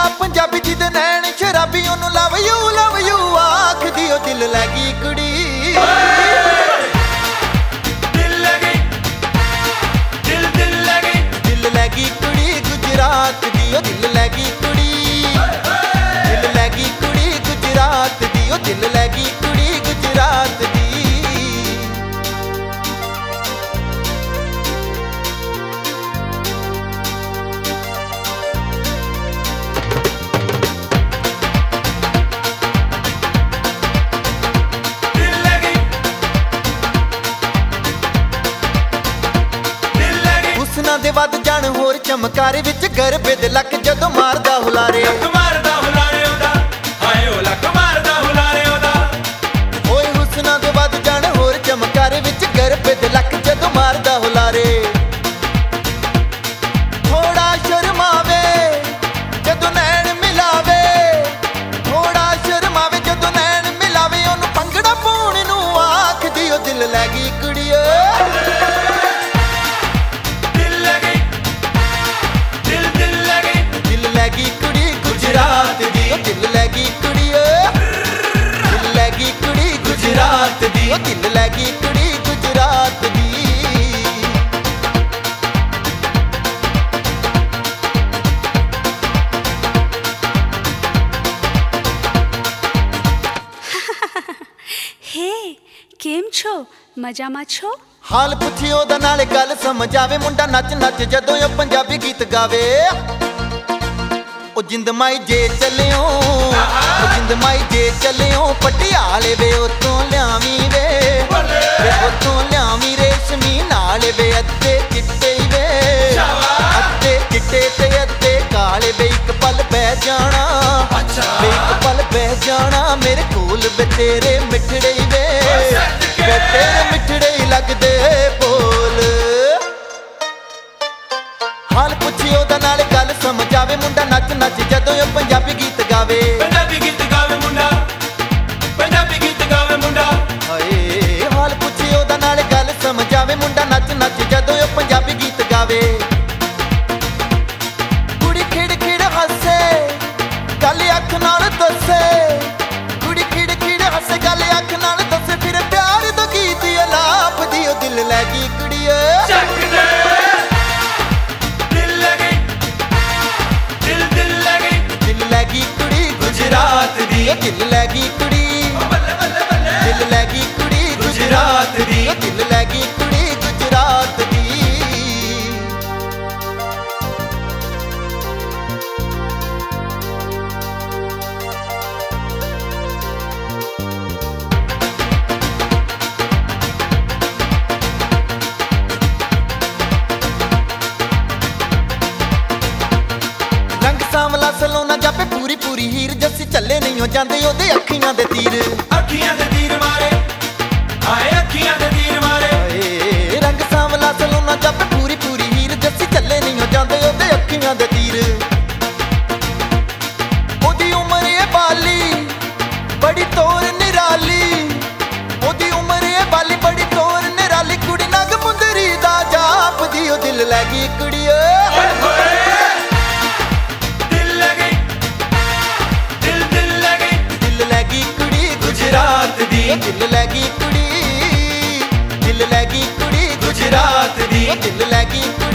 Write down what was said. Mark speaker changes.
Speaker 1: ਪੰਜਾਬੀ ਜੀ ਦੇ ਨੈਣ ਸ਼ਰਾਬੀ ਉਹਨੂੰ ਲਵ ਯੂ ਆਖਦੀ ਉਹ ਦਿਲ ਲੈ ਗਈ ਕੁੜੀ।
Speaker 2: ਦਿਲ ਲੈ ਗਈ, ਦਿਲ ਲੈ ਗਈ,
Speaker 1: ਦਿਲ ਲੈ ਗਈ ਕੁੜੀ ਗੁਜਰਾਤ ਦੀ ਉਹ ਦਿਲ ਲੈ ਗਈ ਕੁੜੀ। ਦਿਲ ਲੈ ਗਈ ਕੁੜੀ ਗੁਜਰਾਤ ਦੀ ਉਹ ਦਿਲ ਲੈ ਗਈ ਕੁੜੀ ਗੁਜਰਾਤ ਦੀ। ਹੁਸਨਾਂ ਦੇ ਵੱਧ ਜਾਣ ਹੋਰ ਚਮਕਾਰੇ ਵਿੱਚ ਗਰਬੇ ਦੇ ਲੱਕ ਜਦੋਂ ਮਾਰਦਾ ਹੁਲਾਰੇ।
Speaker 2: ਲੱਕ ਮਾਰਦਾ ਹੁਲਾਰੇ ਉਹਦਾ, ਹਾਏ ਉਹ ਲੱਕ ਮਾਰਦਾ ਹੁਲਾਰੇ ਉਹਦਾ।
Speaker 1: ਓਏ ਹੁਸਨਾਂ ਦੇ ਵੱਧ ਜਾਣ ਹੋਰ ਚਮਕਾਰੇ ਵਿੱਚ ਗਰਬੇ ਦੇ ਲੱਕ ਜਦੋਂ ਮਾਰਦਾ ਹੁਲਾਰੇ। ਥੋੜਾ ਸ਼ਰਮਾਵੇ ਜਦੋਂ ਨੈਣ ਮਿਲਾਵੇ, ਥੋੜਾ ਸ਼ਰਮਾਵੇ ਜਦੋਂ ਨੈਣ ਮਿਲਾਵੇ, ਉਹਨੂੰ ਭੰਗੜਾ ਪਾਉਣ ਨੂੰ ਆਖਦੀ ਉਹ ਦਿਲ ਲੈ ਗਈ ਕੁੜੀਏ। ਦਿਲ ਲੈ ਗਈ ਕੁੜੀ ਦਿਲ ਲੈ ਗਈ ਕੁੜੀ ਗੁਜਰਾਤ ਦੀ ਉਹ ਦਿਲ ਲੈ ਗਈ ਕੁੜੀ ਗੁਜਰਾਤ ਦੀ।
Speaker 3: હે કેમ છો મજામાં છો?
Speaker 1: ਹਾਲ ਪੁੱਛੀ ਉਹਦਾ ਨਾਲੇ ਗੱਲ ਸਮਝ ਆਵੇ, ਮੁੰਡਾ ਨੱਚ ਨੱਚ ਜਦੋਂ ਉਹ ਪੰਜਾਬੀ ਗੀਤ ਗਾਵੇ। ਉਹ ਜਿੰਦ ਮਾਈ ਜੇ ਚੱਲਿਓ, ਉਹ ਜਿੰਦ ਮਾਈ ਜੇ ਚੱਲਿਓ, ਪਟਿਆਲੇ ਵੇ ਉਤੋਂ ਲਿਆਵੀਂ ਵੇ ਉਤੋਂ ਲਿਆਵੀਂ ਰੇਸ਼ਮੀ ਨਾਲ ਵੇ ਅੱਧੇ ਚਿੱਟੇ ਵੇ ਅੱਧੇ ਚਿੱਟੇ ਤੇ ਅੱਧੇ ਕਾਲੇ ਵੇ ਇੱਕ ਪਲ ਬਹਿ ਜਾਣਾ ਵੇ ਇੱਕ ਪਲ ਬਹਿ ਜਾਣਾ ਮੇਰੇ ਕੋਲ ਵੇ ਤੇਰੇ ਮਿੱਠੜੇ ਵੇ ਤੇਰੇ ਮਿੱਠੜੇ ਲੱਗਦੇ ਬੋਲ। ਹਾਲ ਪੁੱਛੀ ਉਹਦਾ ਨਾਲੇ ਗੱਲ ਸਮਝ ਆਵੇ, ਮੁੰਡਾ ਨੱਚ ਨੱਚ ਜਦੋਂ ਉਹ ਪੰਜਾਬੀ ਗੀਤ ਗਾਵੇ।
Speaker 2: ਪੰਜਾਬੀ ਗੀਤ ਗਾਵੇ ਮੁੰਡਾ, ਪੰਜਾਬੀ ਗੀਤ ਗਾਵੇ ਮੁੰਡਾ।
Speaker 1: ਹਾਏ ਹਾਲ ਪੁੱਛੀ ਉਹਦਾ ਨਾਲੇ ਗੱਲ ਸਮਝ ਆਵੇ, ਮੁੰਡਾ ਨੱਚ ਨੱਚ ਜਦੋਂ ਉਹ ਪੰਜਾਬੀ ਗੀਤ ਗਾਵੇ। ਕੁੜੀ ਖਿੜ ਖਿੜ ਹੱਸੇ ਗੱਲ ਅੱਖ ਨਾਲ ਦੱਸੇ, ਕੁੜੀ ਖਿੜ ਖਿੜ ਹੱਸੇ ਗੱਲ ਅੱਖ ਨਾਲ ਦੱਸੇ, ਫਿਰ ਪਿਆਰ ਦਾ ਗੀਤ ਅਲਾਪ ਦੀ ਉਹ ਦਿਲ ਲੈ ਗਈ ਕੁੜੀਏ।
Speaker 2: ਚੱਕ ਦੇ ਗੁਜਰਾਤ ਦੀ
Speaker 1: ਦਿਲ ਲੈ ਗਈ ਕੁੜੀ ਦਿਲ ਲੈ ਗਈ ਕੁੜੀ ਗੁਜਰਾਤ ਦੀ ਦਿਲ ਲੈ ਗਈ ਕੁੜੀ ਗੁਜਰਾਤ ਦੀ। ਰੰਗ ਸਾਂਵਲਾ ਸਲੋਨਾ ਜਾਪੇ ਪੂਰੀ ਪੂਰੀ ਹੀਰ, ਜੱਸੀ ਚੱਲੇ ਨਹੀਂ ਹੋ ਜਾਂਦੇ ਉਹਦੇ ਅੱਖੀਆਂ ਦੇ ਤੀਰ।
Speaker 2: ਅੱਖੀਆਂ ਦੇ ਤੀਰ ਮਾਰੇ, ਹਾਏ ਅੱਖੀਆਂ ਦੇ ਤੀਰ ਮਾਰੇ।
Speaker 1: ਹਾਏ ਰੰਗ ਸਾਂਵਲਾ ਸਲੋਨਾ ਜਾਪੇ ਪੂਰੀ ਪੂਰੀ ਹੀਰ, ਜੱਸੀ ਚੱਲੇ ਨਹੀਂ ਹੋ ਜਾਂਦੇ ਉਹਦੇ ਅੱਖੀਆਂ ਦੇ ਤੀਰ। ਉਹਦੀ ਉਮਰ ਏ ਬਾਲੀ ਬੜੀ ਤੋਰ ਨਿਰਾਲੀ, ਉਹਦੀ ਉਮਰ ਏ ਬਾਲੀ ਬੜੀ ਤੋਰ ਨਿਰਾਲੀ, ਕੁੜੀ ਨਗ ਮੁੰਦਰੀ ਦਾ ਜਾਪਦੀ ਉਹ ਦਿਲ ਲੈ ਗਈ ਕੁੜੀਏ।
Speaker 2: ਗੁਜਰਾਤ ਦੀ
Speaker 1: ਦਿਲ ਲੈ ਗਈ ਕੁੜੀ ਦਿਲ ਲੈ ਗਈ ਕੁੜੀ ਗੁਜਰਾਤ ਦੀ ਦਿਲ ਲੈ ਗਈ।